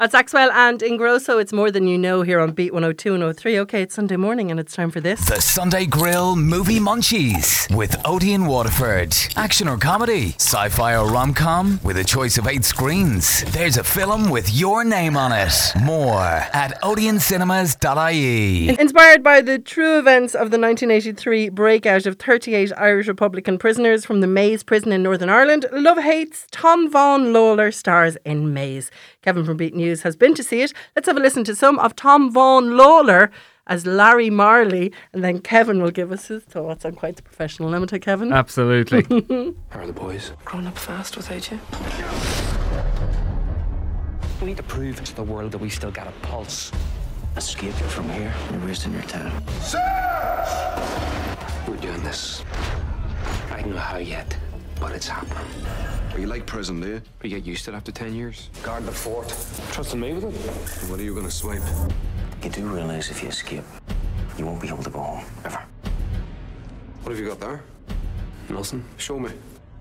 That's Axwell and Ingrosso. It's More Than You Know here on Beat 102 and 103. Okay, it's Sunday morning and it's time for this. The Sunday Grill Movie Munchies with Odie and Waterford. Action or comedy, sci-fi or rom-com, with a choice of 8 screens. There's a film with your name on it. More at odeoncinemas.ie. Inspired by the true events of the 1983 breakout of 38 Irish Republican prisoners from the Maze prison in Northern Ireland, Love Hates Tom Vaughan Lawler stars in Maze. Kevin from Beat News has been to see it. Let's have a listen to some of Tom Vaughan Lawler as Larry Marley, and then Kevin will give us his thoughts. I'm quite the professional, am I, Kevin? Absolutely. How are the boys? Growing up fast without you. We need to prove to the world that we still got a pulse. Escape you from here. You're wasting your time. We're doing this. I don't know how yet, but it's happening. You like prison, do you? We get used to it after 10 years. Guard the fort. Trusting me with it? What are you going to swipe? You do realize if you escape, you won't be able to go home, ever. What have you got there? Nothing. Show me.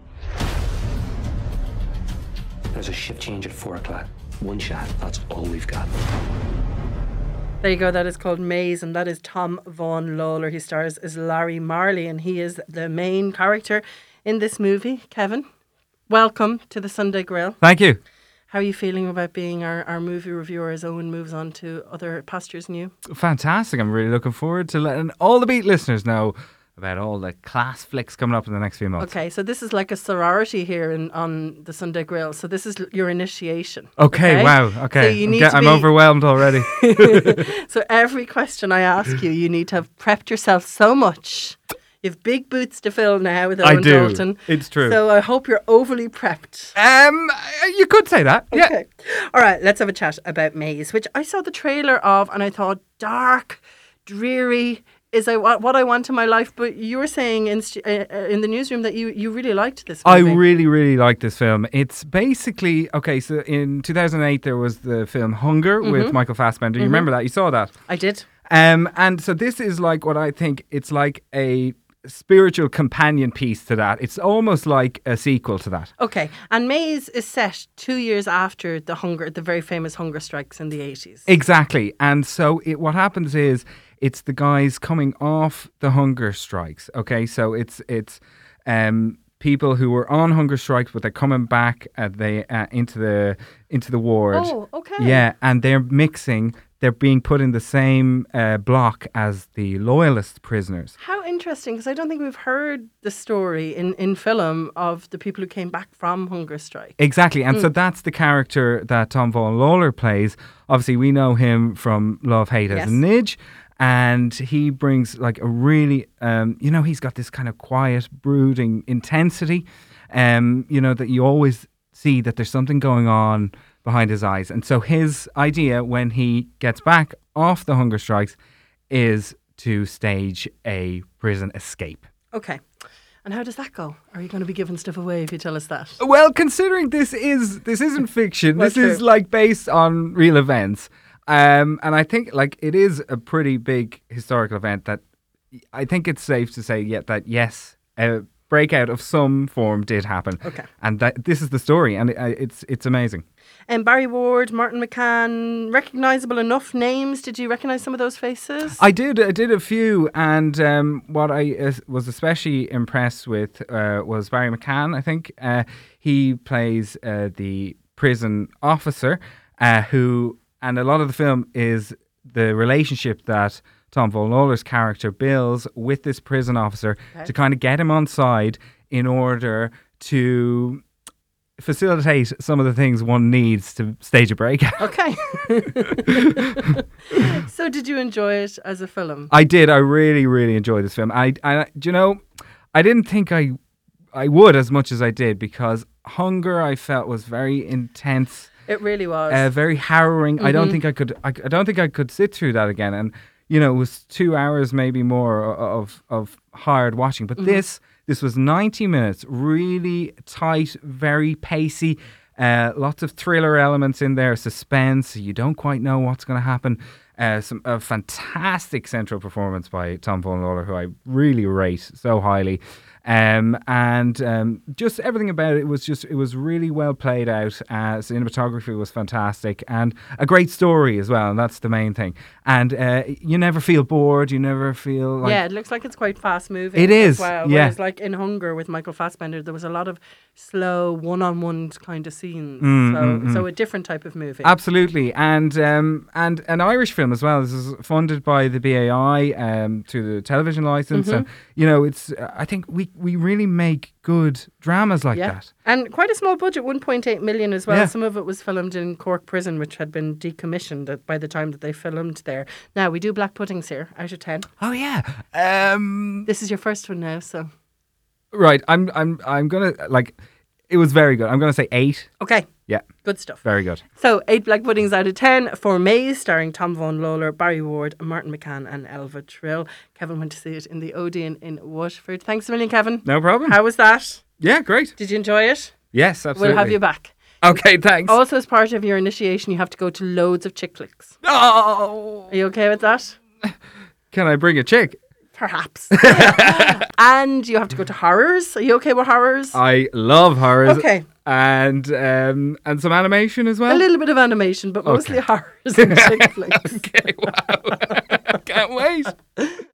There's a shift change at 4 o'clock. One shot. That's all we've got. There you go. That is called Maze, and that is Tom Vaughan Lawler. He stars as Larry Marley, and he is the main character in this movie. Kevin, welcome to the Sunday Grill. Thank you. How are you feeling about being our movie reviewer as Owen moves on to other pastures new? Fantastic. I'm really looking forward to letting all the Beat listeners know about all the class flicks coming up in the next few months. Okay, so this is like a sorority here on the Sunday Grill. So this is your initiation. Okay, wow. Okay. So you need I'm overwhelmed already. So every question I ask you, you need to have prepped yourself so much. You have big boots to fill now with Owen Dalton. It's true. So I hope you're overly prepped. You could say that. Yeah. Okay. All right, let's have a chat about Maze, which I saw the trailer of and I thought dark, dreary, is what I want in my life. But you were saying in the newsroom that you really liked this movie. I really, really like this film. It's basically, okay, so in 2008 there was the film Hunger with Michael Fassbender. You remember that? You saw that? I did. And so this is like what I think, it's like a spiritual companion piece to that. It's almost like a sequel to that. Okay, and Maze is set 2 years after the very famous hunger strikes in the 80s. Exactly. And so what happens is it's the guys coming off the hunger strikes. Okay, so it's people who were on hunger strikes, but they're coming back into the ward. Oh, okay. Yeah, and they're mixing. They're being put in the same block as the loyalist prisoners. How interesting, because I don't think we've heard the story in film of the people who came back from hunger strike. Exactly, and so that's the character that Tom Vaughan Lawler plays. Obviously, we know him from Love, Hate as Nidge, and he brings like a really, he's got this kind of quiet, brooding intensity, that you always see that there's something going on behind his eyes. And so his idea when he gets back off the hunger strikes is to stage a prison escape. Okay. And how does that go? Are you going to be giving stuff away if you tell us that? Well, considering this isn't fiction, Well, this is like based on real events. And I think like it is a pretty big historical event that I think it's safe to say that yes, a breakout of some form did happen. Okay. And that this is the story, and it's amazing. And Barry Ward, Martin McCann, recognisable enough names. Did you recognise some of those faces? I did a few, and what I was especially impressed with was Barry McCann. I think he plays the prison officer who, and a lot of the film is the relationship that Tom Vaughan Lawler's character builds with this prison officer to kind of get him on side in order to facilitate some of the things one needs to stage a breakout. Okay. So did you enjoy it as a film? I did. I really, really enjoyed this film. I didn't think I would as much as I did, because Hunger I felt was very intense. It really was. Very harrowing. I don't think I could sit through that again. And it was 2 hours, maybe more, of hard watching. But this was 90 minutes, really tight, very pacey, lots of thriller elements in there, suspense. You don't quite know what's going to happen. A fantastic central performance by Tom Vaughan Lawler, who I really rate so highly. and just everything about it was really well played out. Cinematography was fantastic, and a great story as well, and that's the main thing. And you never feel bored. You never feel like... Yeah, it looks like it's quite fast moving. It is, as well. yeah. Whereas like in Hunger with Michael Fassbender, there was a lot of slow one-on-one kind of scenes. So a different type of movie. Absolutely, and an Irish film as well. This is funded by the BAI to the television license, and it's. I think we really make good dramas like that. And quite a small budget, 1.8 million as well. Yeah. Some of it was filmed in Cork Prison, which had been decommissioned by the time that they filmed there. Now we do black puddings here out of 10. Oh yeah. This is your first one now, so Right. I'm gonna it was very good. I'm gonna say 8. okay. Yeah. Good stuff. Very good. So, 8 black puddings out of 10 for Maze, starring Tom Vaughan Lawler, Barry Ward, Martin McCann, and Elva Trill. Kevin went to see it in the Odeon in Waterford. Thanks a million, Kevin. No problem. How was that? Yeah, great. Did you enjoy it? Yes, absolutely. We'll have you back. Okay, thanks. Also, as part of your initiation, you have to go to loads of chick flicks. Oh, Are you okay with that? can I bring a chick? Perhaps. And you have to go to horrors. Are you okay with horrors? I love horrors. Okay. And some animation as well. A little bit of animation, but mostly Okay. horrors and chick flicks. Okay, wow. Can't wait.